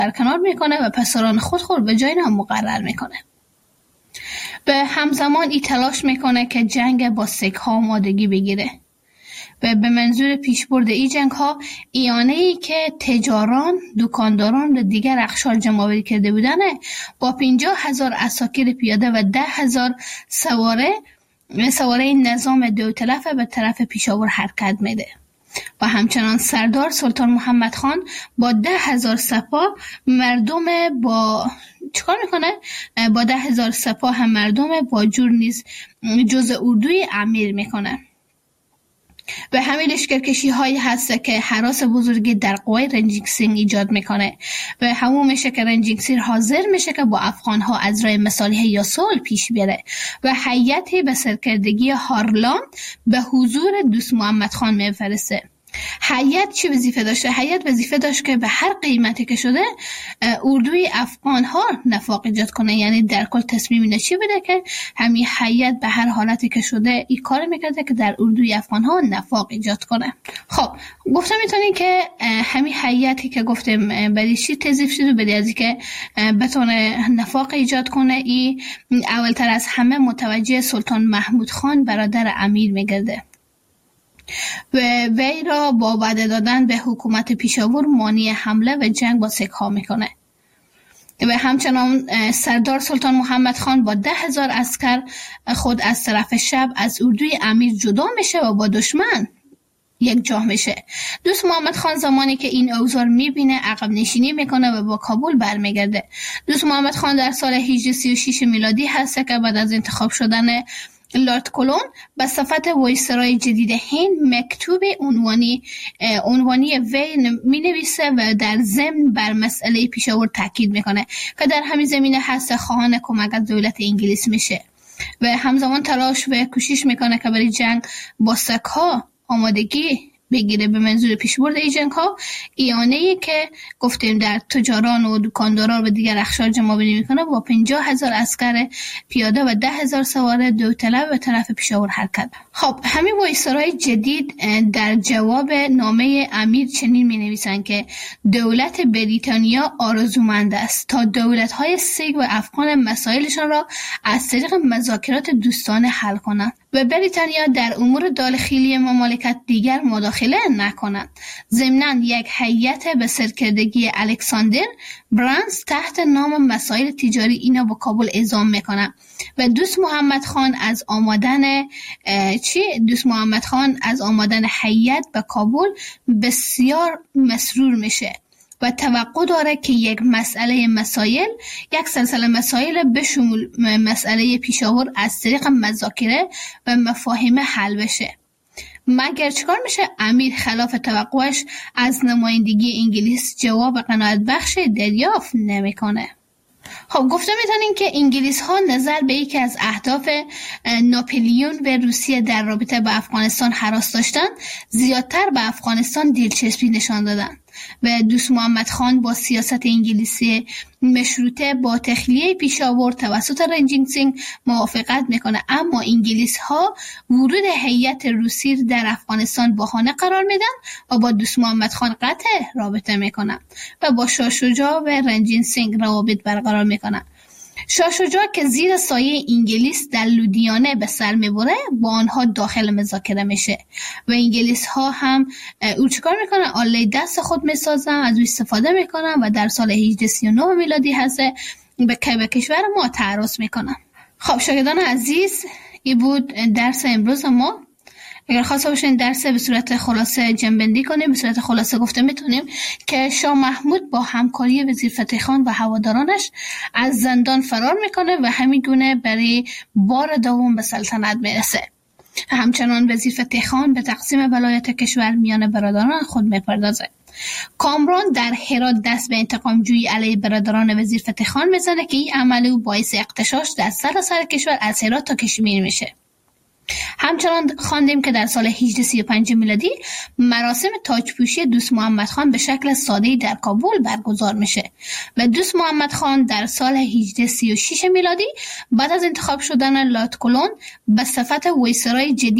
برکنار میکنه و پسران خود به جای نام مقرر میکنه. به همزمان ای تلاش میکنه که جنگ با سیک ها آمادگی بگیره و به منظور پیشبرد این جنگ ها ایانه ای که تجاران، دکانداران و دیگر اقشار جمع‌آوری کرده بودند با 50,000 عساکر پیاده و 10,000 سواره نظام داوطلب به طرف پیشاور حرکت میده و همچنان سردار سلطان محمد خان با 10,000 سپاه چیکار میکنه؟ با 10,000 سپاه هم مردم با جور نیز جز اردوی امیر میکنه. و همین لشکرکشی هایی هست که هراس بزرگی در قوای رنجینگ سینگ ایجاد میکنه و همون میشه که رنجینگ سینگ حاضر میشه که با افغان ها از راه مصالحه یا صلح پیش بره و هیئتی به سرکردگی هارلان به حضور دوست محمد خان میفرسته. هیئت چی وظیفه داشته؟ هیئت وظیفه داشت که به هر قیمتی که شده اردوی افغان ها نفاق ایجاد کنه. یعنی در کل تصمیم اینه چی بده که همین هیئت به هر حالتی که شده این کار میکرده که در اردوی افغان ها نفاق ایجاد کنه. خب گفتم میتونی که همین هیئتی که گفتم برای چی توظیف شده؟ برای از اینکه بتونه نفاق ایجاد کنه. این اولتر از همه متوجه سلطان محمود خان برادر امیر میگرده و وی را با وعده دادن به حکومت پیشاور مانع حمله و جنگ با سیک ها میکنه و همچنان سردار سلطان محمد خان با 10,000 عسکر خود از طرف شب از اردوی امیر جدا میشه و با دشمن یک جا میشه. دوست محمد خان زمانی که این اوضاع میبینه عقب نشینی میکنه و با کابل برمیگرده. دوست محمد خان در سال 1836 میلادی هست که بعد از انتخاب شدن لارد کلون به صفت وایسرای جدید هند مکتوب عنوانی وی می نویسه و در ضمن بر مسئله پیشاور تاکید میکنه که در همین زمینه هست خواهان کمک از دولت انگلیس میشه و همزمان تلاش و کوشش میکنه که برای جنگ با سک ها آمادگی بگیره به منظور پیشبرد این جنگ ها. ایانه‌ای که گفتیم در تجاران و دکانداران و دیگر اقشار جمع‌آوری میکنه با 50,000 عسکر پیاده و 10,000 سوار داوطلب به طرف پیشاور حرکت. خب همین وایسرای جدید در جواب نامه امیر چنین مینویسند که دولت بریتانیا آرزومند است تا دولت‌های سیک و افغان مسائلشان را از طریق مذاکرات دوستانه حل کنند و بریتانیا در امور داخلی مملکت دیگر مداخله نکنند. ضمناً یک هیئت به سرکردگی الکساندر برانز تحت نام مسائل تجاری اینا با کابل اعزام میکنه و دوست محمد خان از آمدن هیئت به کابل بسیار مسرور میشه و توقع داره که یک سلسله مسائل به شمول مسئله پیشاور از طریق مذاکره و مفاهمه حل بشه. مگر چیکار میشه؟ امیر خلاف توقعش از نمایندگی انگلیس جواب قناعت بخش دریافت نمیکنه. خب گفته میتونیم که انگلیس ها نظر به یکی از اهداف ناپلیون و روسیه در رابطه با افغانستان هراس داشتن زیادتر به افغانستان دلچسبی نشان دادن و دوست محمد خان با سیاست انگلیسی مشروطه با تخلیه پیشاور توسط رنجینگ سینگ موافقت میکنه، اما انگلیس ها ورود هیئت روسی در افغانستان بهانه قرار میدن و با دوست محمد خان قطع رابطه میکنن و با شاه شجاع و رنجینگ سینگ روابط برقرار میکنن. شاه شجاع که زیر سایه انگلیس در لودیانه به سر میبره با آنها داخل مذاکره میشه و انگلیس ها هم او چیکار میکنن؟ آله دست خود میسازن، از او استفاده میکنن و در سال 1839 میلادی هست به کشور ما تعرض میکنن. خب شاگردان عزیز، این بود درس امروز ما. اگر خواسته باشین درس به صورت خلاصه جنبندی کنیم، به صورت خلاصه گفته میتونیم که شاه محمود با همکاری وزیر فتح خان و هوادارانش از زندان فرار میکنه و همین گونه برای بار دوم به سلطنت میرسه. همچنان وزیر فتح خان به تقسیم ولایت کشور میان برادران خود میپردازه. کامران در هرات دست به انتقام جویی علیه برادران وزیر فتح خان میزنه که این عمل او باعث اغتشاش در سراسر کشور از هرات تا کشمیر میشه. همچنان خواندیم که در سال 1835 میلادی مراسم تاجپوشی دوست محمد خان به شکل ساده‌ای در کابل برگزار میشه و دوست محمد خان در سال 1836 میلادی بعد از انتخاب شدن لارد کلون به صفت وایسرای جدید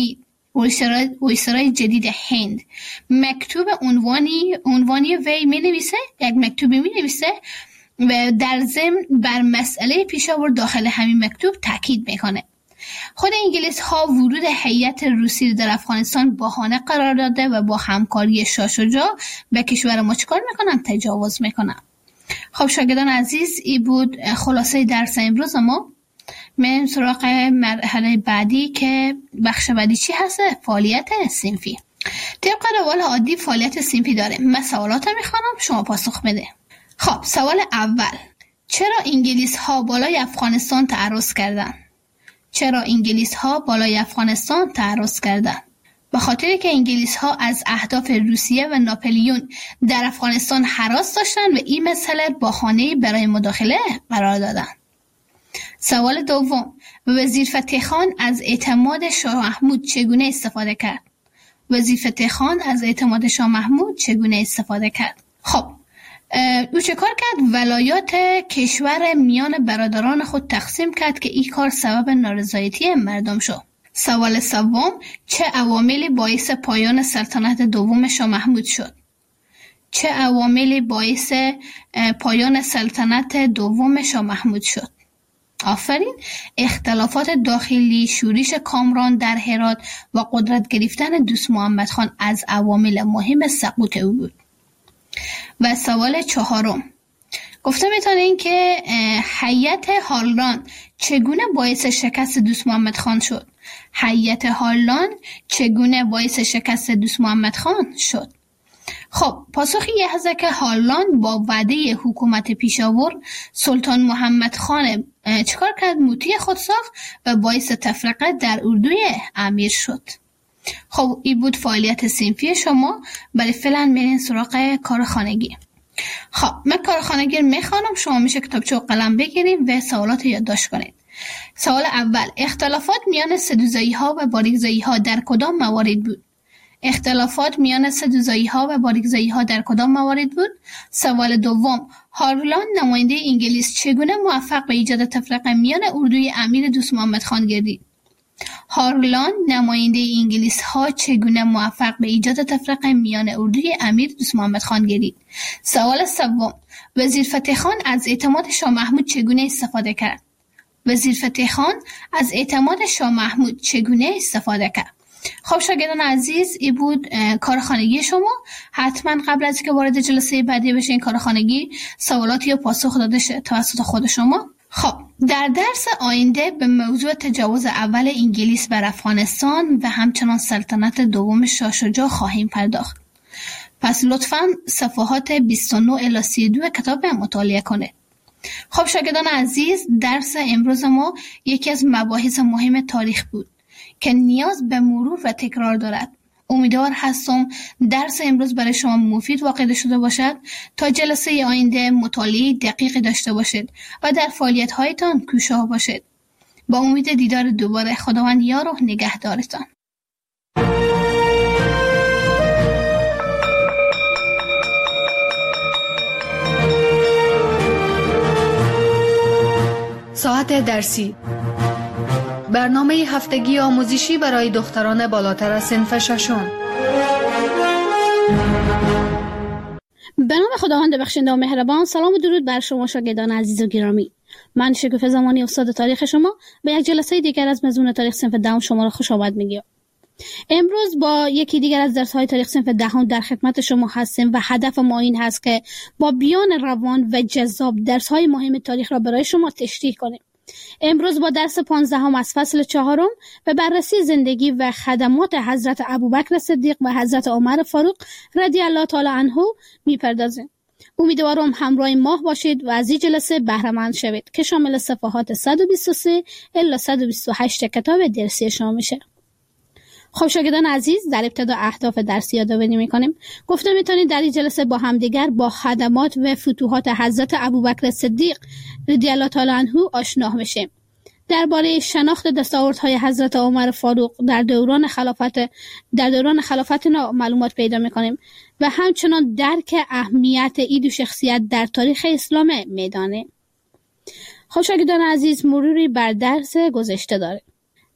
ویسرای جدید هند مکتوب عنوانی وی می نویسه، یک مکتوبی می نویسه و در ضمن بر مسئله پیشاور داخل همین مکتوب تاکید میکنه. خود انگلیس ها ورود هیئت روسی در افغانستان بهانه قرار داده و با همکاری شاه شجاع به کشور ما چیکار میکنن؟ تجاوز میکنن. خب شاگردان عزیز، این بود خلاصه درس امروز ما. میریم سراغ مرحله بعدی که بخش بعدی چی هست؟ فعالیت صنفی. طبق روال عادی فعالیت صنفی داره. من سوالات میخوانم، شما پاسخ بده. خب سوال اول، چرا انگلیس ها بالای افغانستان تعرض کردند؟ چرا انگلیس ها بالای افغانستان تعرض کردند؟ به خاطر که انگلیس ها از اهداف روسیه و ناپلیون در افغانستان هراس داشتند و این مسئله بهانه‌ای برای مداخله قرار دادند. سوال دوم، وزیر فتح خان از اعتماد شاه محمود چگونه استفاده کرد؟ وزیر فتح خان از اعتماد شاه محمود چگونه استفاده کرد؟ خب او چه کار کرد؟ ولایات کشور میان برادران خود تقسیم کرد که این کار سبب نارضایتی مردم شد. سوال سوم، چه عواملی باعث پایان سلطنت دوم شاه محمود شد؟ چه عواملی باعث پایان سلطنت دوم شاه محمود شد؟ آفرین. اختلافات داخلی، شورش کامران در هرات و قدرت گرفتن دوست محمد خان از عوامل مهم سقوط او بود. و سوال چهارم، گفته میتونین که هیئت هارلان چگونه باعث شکست دوست محمد خان شد؟ هیئت هارلان چگونه باعث شکست دوست محمد خان شد؟ خب پاسخ این هست که هارلان با وعده حکومت پیشاور سلطان محمد خان چیکار کرد؟ موتی خود ساخت و باعث تفرقه در اردوی امیر شد. خب این بود فعالیت صنفی شما. برای فعلا میرین سراغ کار خانگی. خب من کار خانگی رو میخوانم، شما میشه کتابچه و قلم بگیرید و سوالات یادداشت کنید. سوال اول، اختلافات میان سدوزایی ها و باریکزایی ها در کدام موارد بود؟ اختلافات میان سدوزایی ها و باریکزایی ها در کدام موارد بود؟ سوال دوم، هارلان نماینده انگلیس چگونه موفق به ایجاد تفرقه میان اردوی امیر دوست محمد خان گردید؟ هارلان نماینده انگلیس ها چگونه موفق به ایجاد تفرقه میان اردوی امیر دوست محمد خان گردید؟ سوال سوم، وزیر فتح خان از اعتماد شاه محمود چگونه استفاده کرد؟ وزیر فتح خان از اعتماد شاه محمود چگونه استفاده کرد؟ خب شاگردان عزیز، این بود کار خانگی شما. حتما قبل از که وارد جلسه بعدی بشین کار خانگی سوالاتی یا پاسخ داده شه توسط خود شما. خب در درس آینده به موضوع تجاوز اول انگلیس بر افغانستان و همچنان سلطنت دوم شاه شجاع خواهیم پرداخت. پس لطفاً صفحات 29 الی 32 کتاب مطالعه کنید. خب شاگردان عزیز، درس امروز ما یکی از مباحث مهم تاریخ بود که نیاز به مرور و تکرار دارد. امیدوار هستم درس امروز برای شما مفید واقع شده باشد تا جلسه آینده مطالعه دقیقی داشته باشید و در فعالیت هایتان کوشاه باشید. با امید دیدار دوباره، خداوند یار و نگهدارتان. ساعت درسی، برنامه هفتگی آموزشی برای دختران بالاتر از صنف ششم. به نام خداوند بخشنده و مهربان. سلام و درود بر شما شاگردان عزیز و گرامی. من شکوفه زمانی استاد تاریخ شما به یک جلسه دیگر از مضمون تاریخ صنف دهم شما را خوش آمد میگم. امروز با یکی دیگر از درس‌های تاریخ صنف دهم در خدمت شما هستیم و هدف ما این هست که با بیان روان و جذاب درس‌های مهم تاریخ را برای شما تشریح کنیم. امروز با درس 15 از فصل 4 به بررسی زندگی و خدمات حضرت ابوبکر صدیق و حضرت عمر فاروق رضی الله تعالی عنه میپردازیم. امیدوارم همراه ما باشید و از این جلسه بهره مند شوید که شامل صفحات 123 الی 128 کتاب درسی شما میشه. خب شاگردان عزیز، در ابتدا اهداف درسی یادآوری می‌کنیم. گفته می‌تونید در این جلسه با همدیگر با خدمات و فتوحات حضرت ابوبکر صدیق رضی الله تعالی عنه آشنا بشیم. درباره شناخت دستاوردهای حضرت عمر فاروق در دوران خلافت معلومات پیدا می‌کنیم و همچنان درک اهمیت این دو شخصیت در تاریخ اسلام میدانه. خب شاگردان عزیز، مروری بر درس گذشته داره.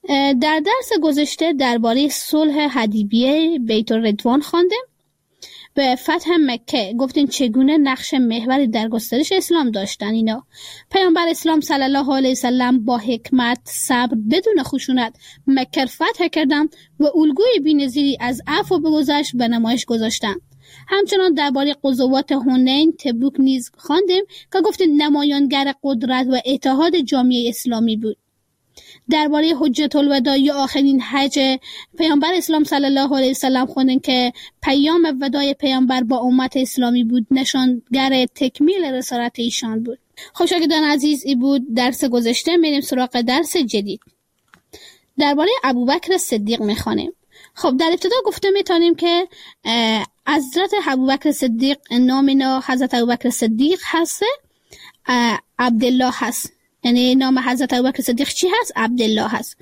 در درس گذشته درباره صلح حدیبیه بیت الرضوان خواندیم. به فتح مکه گفتیم چگونه نقش محوری در گسترش اسلام داشتن اینا. پیامبر اسلام صلی الله علیه وسلم با حکمت، صبر، بدون خشونت مکه فتح کردند و الگوی بی‌نظیری از عفو و بگذشت به نمایش گذاشتند. همچنان درباره غزوات حنین، تبوک نیز خواندیم که گفتیم نمایانگر قدرت و اتحاد جامعه اسلامی بود. درباره حجت الوداع یا آخرین حج پیامبر اسلام صلی الله علیه وسلم خوندیم که پیام وداع پیامبر با امت اسلامی بود، نشانگر تکمیل رسالت ایشان بود. خب شاگردان عزیز، این بود درس گذشته. میریم سراغ درس جدید. درباره ابوبکر صدیق میخوانیم. خب در ابتدا گفته میتونیم که حضرت ابوبکر صدیق نام حضرت ابوبکر صدیق هست، عبدالله هست. یعنی نام حضرت ابوبکر صدیق چی هست؟ عبدالله هست.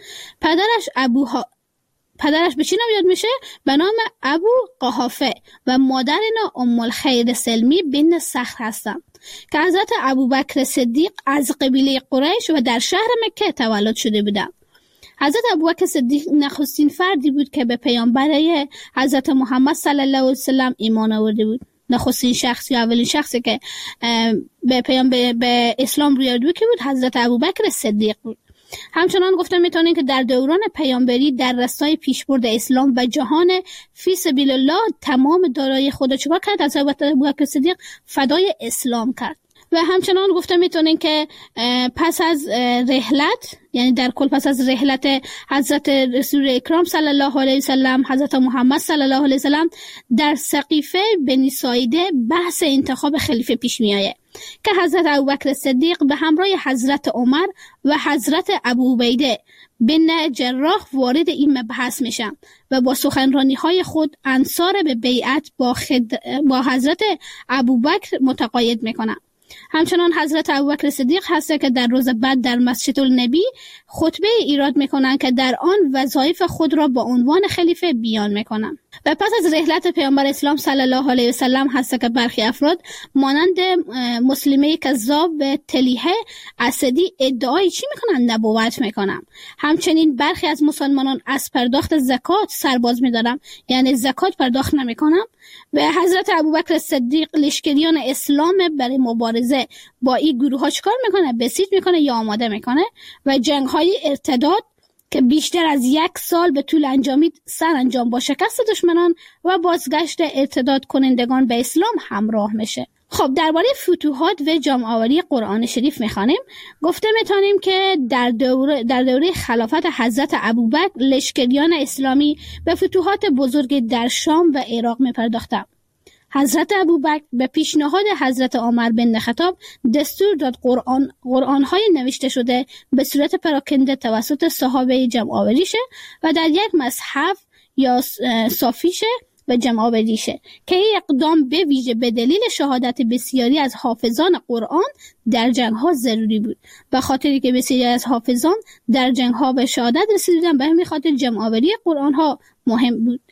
پدرش به چی نام یاد میشه؟ به نام ابو قحافه و مادر ام الخیر سلمی بنت صخر هستن که حضرت ابوبکر صدیق از قبیله قریش و در شهر مکه تولد شده بودن. حضرت ابوبکر صدیق نخستین فردی بود که به پیامبر حضرت محمد صلی الله علیه وسلم ایمان آورده بود. نخستین شخص یا اولین شخصی که به اسلام روی آورده بود حضرت ابوبکر صدیق بود. همچنان گفته میتونیم که در دوران پیامبری در راستای پیشبرد اسلام و جهان فی سبیل الله تمام دارایی خود چیکار کرد؟ حضرت ابوبکر صدیق فدای اسلام کرد. و همچنان گفته میتونیم که پس از رحلت، یعنی در کل پس از رحلت حضرت رسول اکرام صلی الله علیه وسلم، حضرت محمد صلی الله علیه وسلم، در سقیفه بنی ساعده بحث انتخاب خلیفه پیش میآید که حضرت ابوبکر صدیق به همراه حضرت عمر و حضرت ابو عبیده بن جراح وارد این مبحث میشن و با سخنرانی‌های خود انصار به بیعت با حضرت ابوبکر متقاعد میکنن. همچنان حضرت ابوبکر صدیق هست که در روز بعد در مسجد النبی خطبه ایراد میکنن که در آن وظایف خود را با عنوان خلیفه بیان میکنن. و پس از رحلت پیامبر اسلام صلی الله علیه وسلم هست که برخی افراد مانند مسلمه کذاب و تلیحه اسدی ادعای چی میکنن؟ نبوت میکنن. همچنین برخی از مسلمانان از پرداخت زکات سرباز میدارن، یعنی زکات پرداخت نمیکنن. و حضرت ابوبکر صدیق لشکریان اسلام برای مبارزه با این گروه ها چکار میکنه؟ بسیج میکنه یا آماده میکنه و جنگ های ارتداد که بیشتر از 1 سال به طول انجامید سرانجام با شکست دشمنان و بازگشت ارتداد کنندگان به اسلام همراه میشه. خب درباره فتوحات و جمع آوری قرآن شریف میخوانیم. گفته میتونیم که در دوره خلافت حضرت ابوبکر لشکریان اسلامی به فتوحات بزرگ در شام و عراق میپرداختند. حضرت ابوبکر به پیشنهاد حضرت عمر بن خطاب دستور داد قرآن‌های نوشته شده به صورت پراکنده توسط صحابه جمع آوری شه و در یک مصحف یا صافی شه و جمع آوری شه که این اقدام به ویژه به دلیل شهادت بسیاری از حافظان قرآن در جنگ‌ها ضروری بود. به خاطری که بسیاری از حافظان در جنگ‌ها به شهادت رسیدن، به همین خاطر جمع آوری قرآن‌ها مهم بود.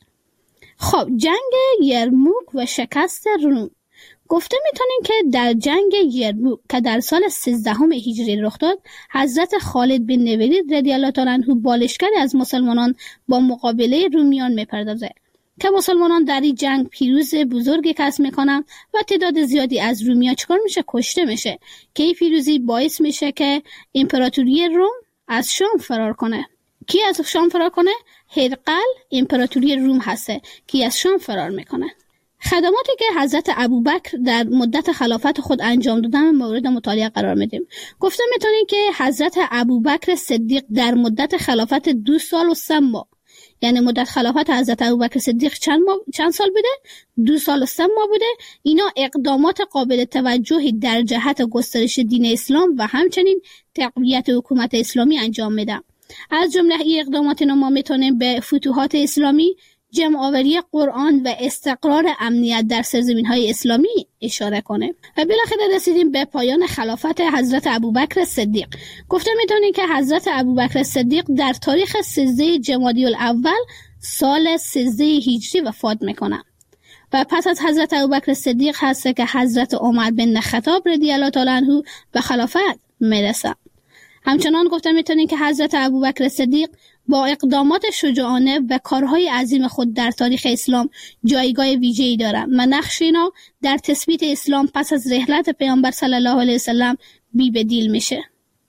خب جنگ یرموک و شکست روم. گفته میتونیم که در جنگ یرموک که در سال 13 هجری رخ داد، حضرت خالد بن ولید رضی الله تعالی عنه با لشکری از مسلمانان با مقابله رومیان میپردازه که مسلمانان در این جنگ پیروز بزرگی کسب میکنن و تعداد زیادی از رومیان چکار میشه؟ کشته میشه که این پیروزی باعث میشه که امپراتوری روم از شام فرار کنه. کی از شام فرار کنه؟ هرقل امپراتوری روم هسته که از شام فرار میکنه. خدماتی که حضرت ابوبکر در مدت خلافت خود انجام دادن مورد مطالعه قرار میدیم. گفته میتونیم که حضرت ابوبکر صدیق در مدت خلافت 2 سال و 3 ماه، یعنی مدت خلافت حضرت ابوبکر صدیق چند سال بوده؟ 2 سال و 3 ماه بوده. اینا اقدامات قابل توجهی در جهت گسترش دین اسلام و همچنین تقویت حکومت اسلامی انجام میدن. از جمله این اقدامات ما میتونیم به فتوحات اسلامی، جمع آوری قرآن و استقرار امنیت در سرزمین‌های اسلامی اشاره کنه. و بالاخره رسیدیم به پایان خلافت حضرت ابوبکر صدیق. گفته میتونیم که حضرت ابوبکر صدیق در تاریخ 13 جمادی الاول سال 13 هجری وفات میکنه و پس از حضرت ابوبکر صدیق هست که حضرت عمر بن خطاب رضی الله تعالی عنه به خلافت میرسه. همچنان گفته میتونیم که حضرت ابوبکر صدیق با اقدامات شجاعانه و کارهای عظیم خود در تاریخ اسلام جایگاه ویژه‌ای دارند و نقش اینا در تثبیت اسلام پس از رحلت پیامبر صلی الله علیه وسلم بی بدیل میشه.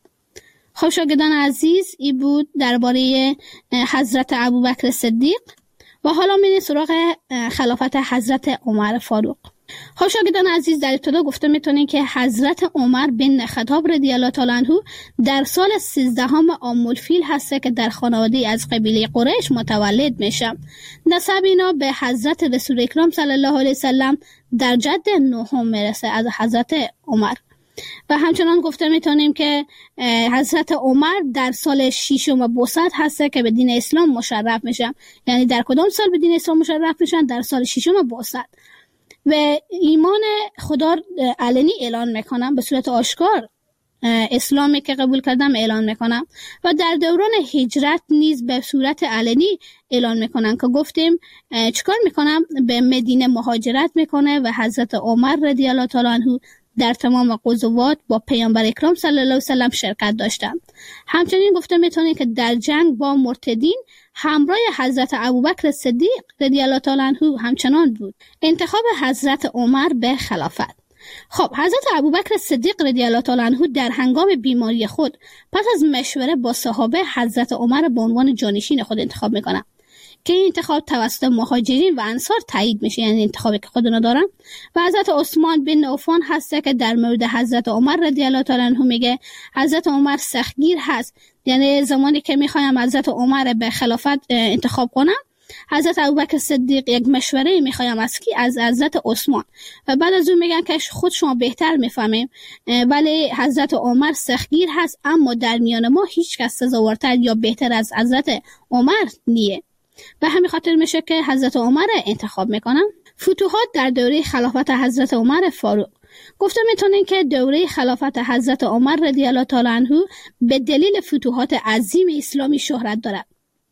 خب شاگردان عزیز، این بود درباره حضرت ابوبکر صدیق و حالا میریم سراغ خلافت حضرت عمر فاروق. خب شاگردان عزیز، در ابتدا گفته میتونیم که حضرت عمر بن خطاب رضی الله تعالی عنه در سال 13 عام الفیل هسته که در خانواده از قبیله قریش متولد میشه. نسب اینا به حضرت رسول اکرم صلی الله علیه وسلم در جد نهم میرسه از حضرت عمر. و همچنان گفته میتونیم که حضرت عمر در سال 6 بعثت هسته که به دین اسلام مشرف میشن. یعنی در کدام سال به دین اسلام مشرف میشن؟ در سال 6 بعثت. و ایمان خدا علنی اعلان میکنم، به صورت آشکار اسلامی که قبول کردم اعلان میکنم و در دوران هجرت نیز به صورت علنی اعلان میکنن که گفتیم چیکار میکنم؟ به مدینه مهاجرت میکنه و حضرت عمر رضی الله تعالی عنه در تمام غزوات با پیامبر اکرم صلی الله علیه وسلم شرکت داشتند. همچنین گفته میتونیم که در جنگ با مرتدین همراه حضرت ابوبکر صدیق رضی الله تعالی عنه همچنان بود. انتخاب حضرت عمر به خلافت. خب حضرت ابوبکر صدیق رضی الله تعالی عنه در هنگام بیماری خود پس از مشوره با صحابه حضرت عمر به عنوان جانشین خود انتخاب میکنند که این انتخاب توسط مهاجرین و انصار تایید میشه، یعنی انتخابی که خودنا دارن. و حضرت عثمان بن عفان هسته که در مورد حضرت عمر رضی الله تعالی عنه میگه حضرت عمر سختگیر هست، یعنی زمانی که میخوایم حضرت عمر به خلافت انتخاب کنم، حضرت ابوبکر صدیق یک مشوره میخوایم از کی؟ از حضرت عثمان. و بعد از اون میگن که خود شما بهتر میفهمیم ولی حضرت عمر سختگیر هست، اما در میان ما هیچ کس سزاوارتر یا بهتر از حضرت عمر نیه. و همین خاطر میشه که حضرت عمر انتخاب میکنن. فتوحات در دوره خلافت حضرت عمر فاروق. گفته میتونین که دوره خلافت حضرت عمر رضی الله تعالی عنه به دلیل فتوحات عظیم اسلامی شهرت دارد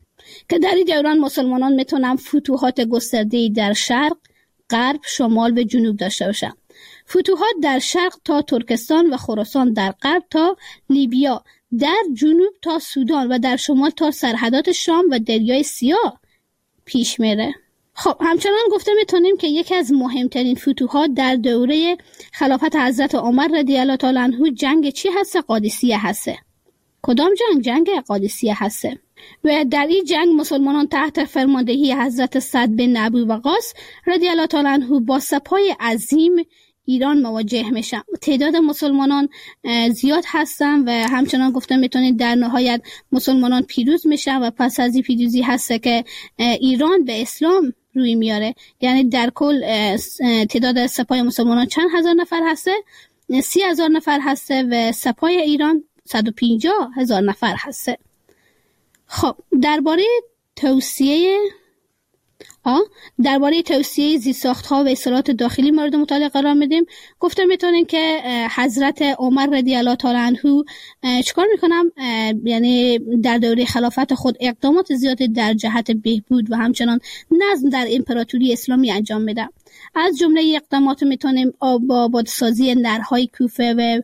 که در این دوران مسلمانان میتونن فتوحات گسترده‌ای در شرق، غرب، شمال و جنوب داشته باشند. فتوحات در شرق تا ترکستان و خراسان، در غرب تا لیبیا، در جنوب تا سودان و در شمال تا سرحدات شام و دریای سیاه پیش میره. خب همچنان گفته میتونیم که یکی از مهمترین فتوحات در دوره خلافت حضرت عمر رضی الله تعالی عنه جنگ چی هست؟ قادسیه هست. کدام جنگ؟ جنگ قادسیه هست. و در این جنگ مسلمانان تحت فرماندهی حضرت سعد بن ابی وقاص رضی الله تعالی عنه با سپاه عظیم ایران مواجه میشن. تعداد مسلمانان زیاد هستن و همچنان گفته میتونید در نهایت مسلمانان پیروز میشن و پس از این پیروزی هسته که ایران به اسلام روی میاره. یعنی در کل تعداد سپاه مسلمانان چند هزار نفر هسته؟ 30,000 نفر هسته و سپاه ایران 150,000 نفر هسته. خب درباره توسعه زیرساخت‌ها و اصلاحات داخلی مورد مطالعه قرار میدیم. گفته میتونیم که حضرت عمر رضی الله تعالی عنه چیکار میکنم؟ یعنی در دوره خلافت خود اقدامات زیادی در جهت بهبود و همچنان نظم در امپراتوری اسلامی انجام میده. از جمله اقدامات میتونیم آبادسازی نرهای کوفه و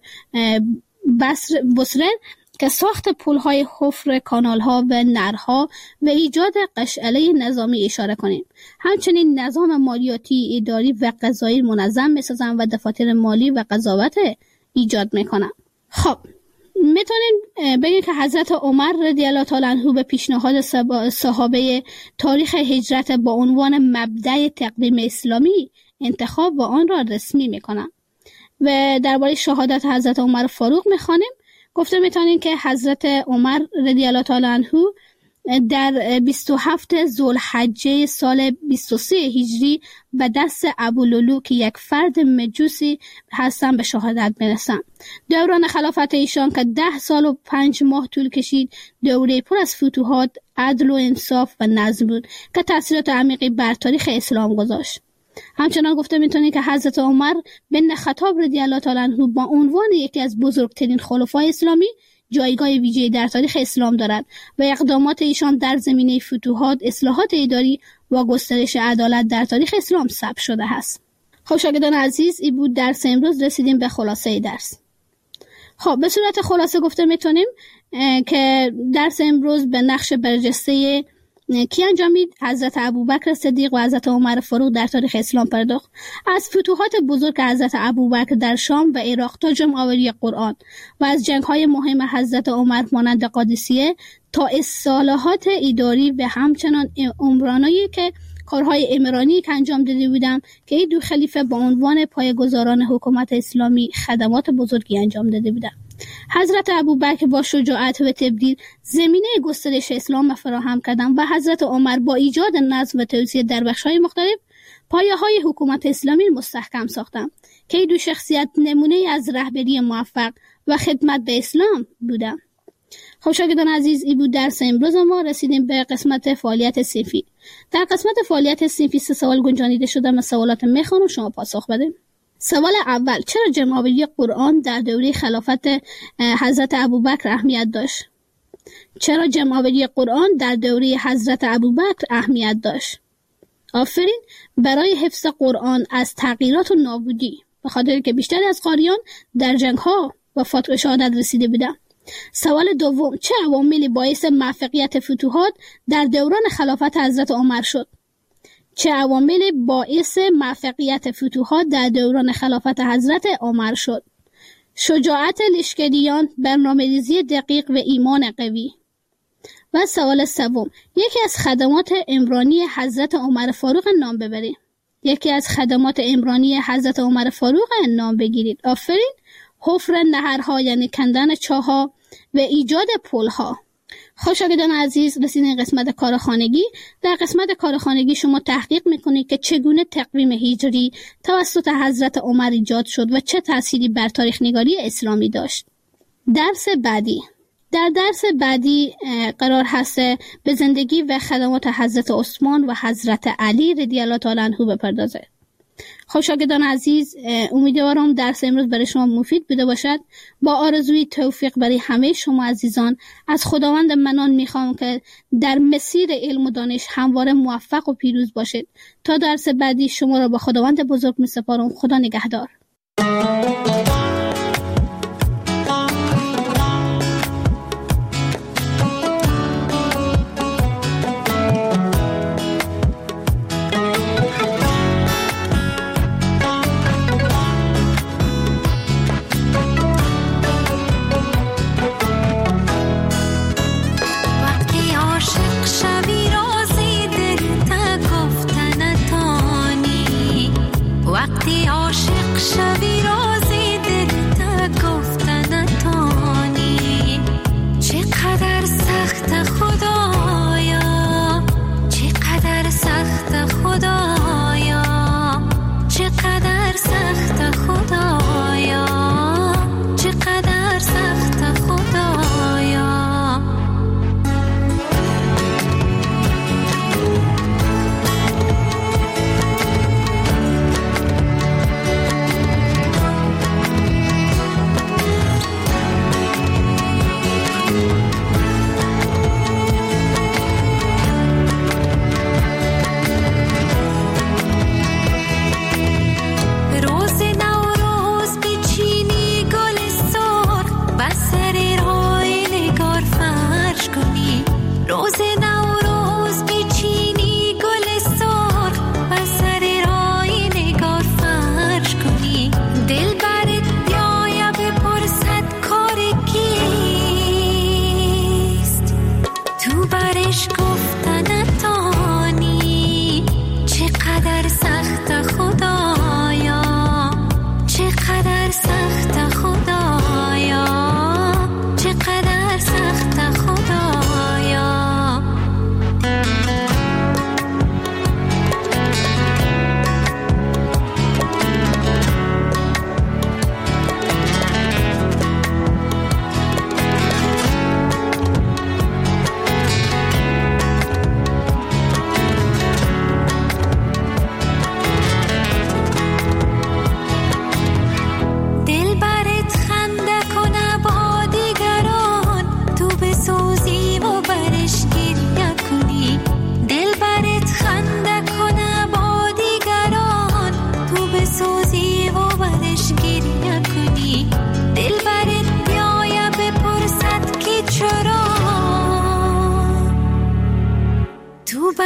بصره که ساخت پل‌های حفر کانال‌ها و نرها و ایجاد قشعله نظامی اشاره کنیم. همچنین نظام مالیاتی، اداری و قضایی منظم می‌سازن و دفاتر مالی و قضاوت ایجاد می‌کنن. خب میتونیم بگیم که حضرت عمر رضی الله تعالی عنه به پیشنهاد صحابه تاریخ هجرت با عنوان مبدأ تقدیم اسلامی انتخاب و آن را رسمی می‌کنن. و درباره شهادت حضرت عمر فاروق می‌خوانیم. گفته میتونیم که حضرت عمر رضی الله تعالی عنه در 27 ذوالحجه سال 23 هجری به دست ابولولو که یک فرد مجوسی هستن به شهادت برسن. دوران خلافت ایشان که 10 سال و 5 ماه طول کشید، دوره پر از فتوحات، عدل و انصاف و نظم بود که تأثیرات عمیقی بر تاریخ اسلام گذاشت. همچنان گفته میتونید که حضرت عمر بن خطاب رضی الله تعالی عنه با عنوان یکی از بزرگترین خلفای اسلامی جایگاه ویژه‌ای در تاریخ اسلام دارد و اقدامات ایشان در زمینه فتوحات، اصلاحات اداری و گسترش عدالت در تاریخ اسلام ثبت شده است. خب شاگردان عزیز، این بود درس امروز. رسیدیم به خلاصه درس. خب به صورت خلاصه گفته میتونیم که درس امروز به نقش برجسته کی انجامید؟ حضرت ابوبکر صدیق و حضرت عمر فاروق در تاریخ اسلام پرداخت. از فتوحات بزرگ حضرت ابوبکر در شام و عراق تا جمع‌آوری قرآن و از جنگ‌های مهم حضرت عمر مانند قادسیه تا اصلاحات اداری و همچنان عمرانی که کارهای عمرانی که انجام داده بودند که این دو خلیفه با عنوان پایه‌گذاران حکومت اسلامی خدمات بزرگی انجام داده بودند. حضرت ابوبکر با شجاعت و تبدیل زمینه گسترش اسلام فراهم کردند و حضرت عمر با ایجاد نظم و توسعه در بخش‌های مختلف پایه‌های حکومت اسلامی مستحکم ساختند که این دو شخصیت نمونه از رهبری موفق و خدمت به اسلام بودند. خب شاگردان عزیز، این بود درس امروز ما. رسیدیم به قسمت فعالیت صنفی. در قسمت فعالیت صنفی 3 سوال گنجانیده شده. من سوالات میخوام شما پاسخ بدید. سوال اول: چرا جمع‌آوری قرآن در دوره خلافت حضرت ابوبکر اهمیت داشت؟ چرا جمع‌آوری قرآن در دوره حضرت ابوبکر اهمیت داشت؟ آفرین. برای حفظ قرآن از تغییرات و نابودی، به خاطر که بیشتر از قاریان در جنگ‌ها وفات و شهادت رسیده بودند. سوال دوم: چه عواملی باعث موفقیت فتوحات در دوران خلافت حضرت عمر شد؟ چه عواملی باعث موفقیت فتوحات در دوران خلافت حضرت عمر شد؟ شجاعت لشکریان، برنامه‌ریزی دقیق و ایمان قوی. و سوال سوم: یکی از خدمات عمرانی حضرت عمر فاروق نام ببرید. یکی از خدمات عمرانی حضرت عمر فاروق نام بگیرید. آفرین. حفر نهرها یعنی کندن چاه‌ها و ایجاد پل‌ها. شاگردان عزیز، رسیدین قسمت کارخانگی. در قسمت کارخانگی شما تحقیق میکنید که چگونه تقویم هجری توسط حضرت عمر ایجاد شد و چه تأثیری بر تاریخ نگاری اسلامی داشت. درس بعدی. در درس بعدی قرار هست به زندگی و خدمات حضرت عثمان و حضرت علی رضی الله تعالی عنه بپردازه. شاگردان عزیز، امیدوارم درس امروز برای شما مفید بوده باشد. با آرزوی توفیق برای همه شما عزیزان، از خداوند منان میخوام که در مسیر علم و دانش همواره موفق و پیروز باشید. تا درس بعدی شما را با خداوند بزرگ میسپارم. خدا نگهدار. وقتی عاشق شوی رازی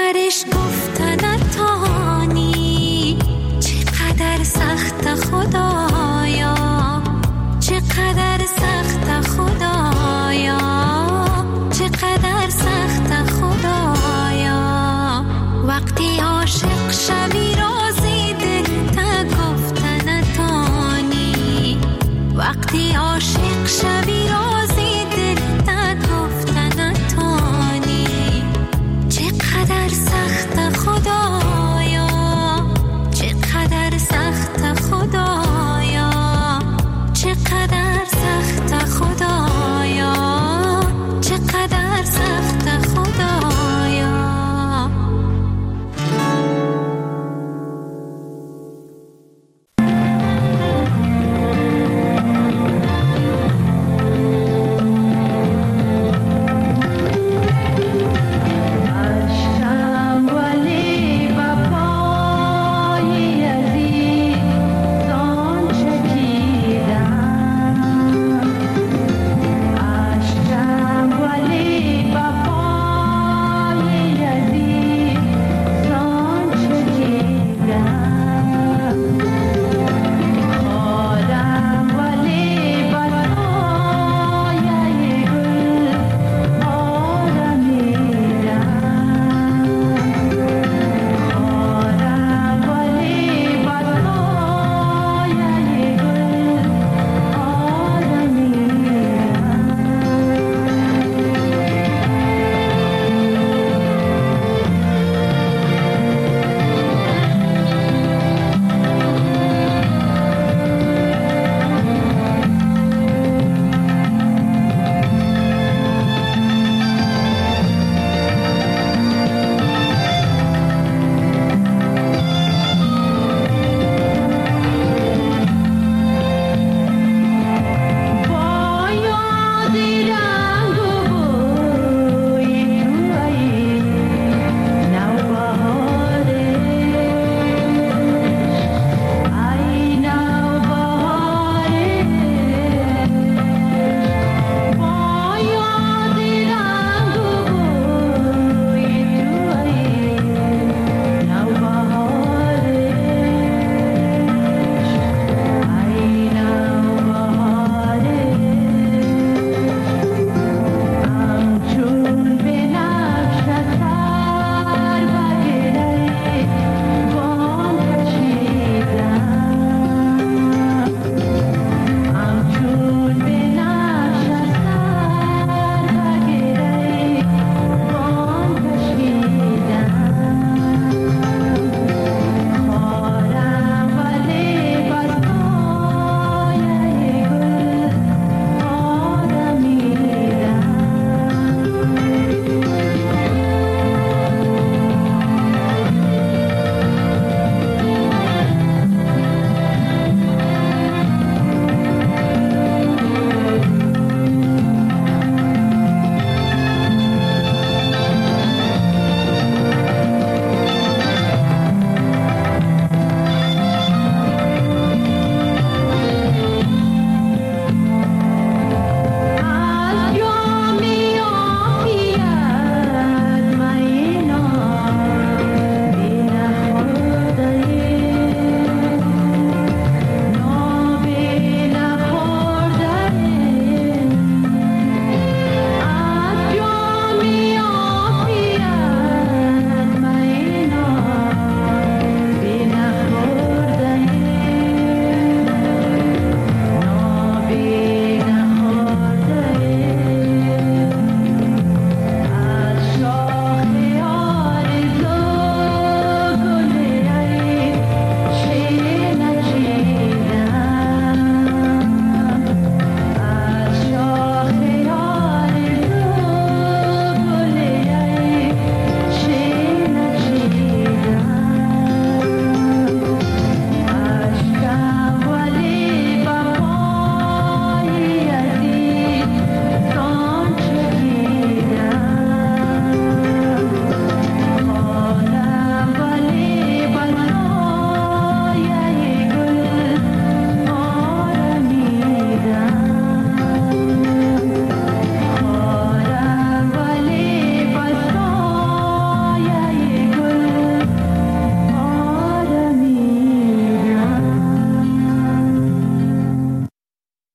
چقدرش گفتن نتانی، چقدر سخت خدایا، چقدر سخت خدایا، چقدر سخت خدایا. وقتی عاشق شوی رازی دل تا گفتن نتانی، وقتی عاشق شوی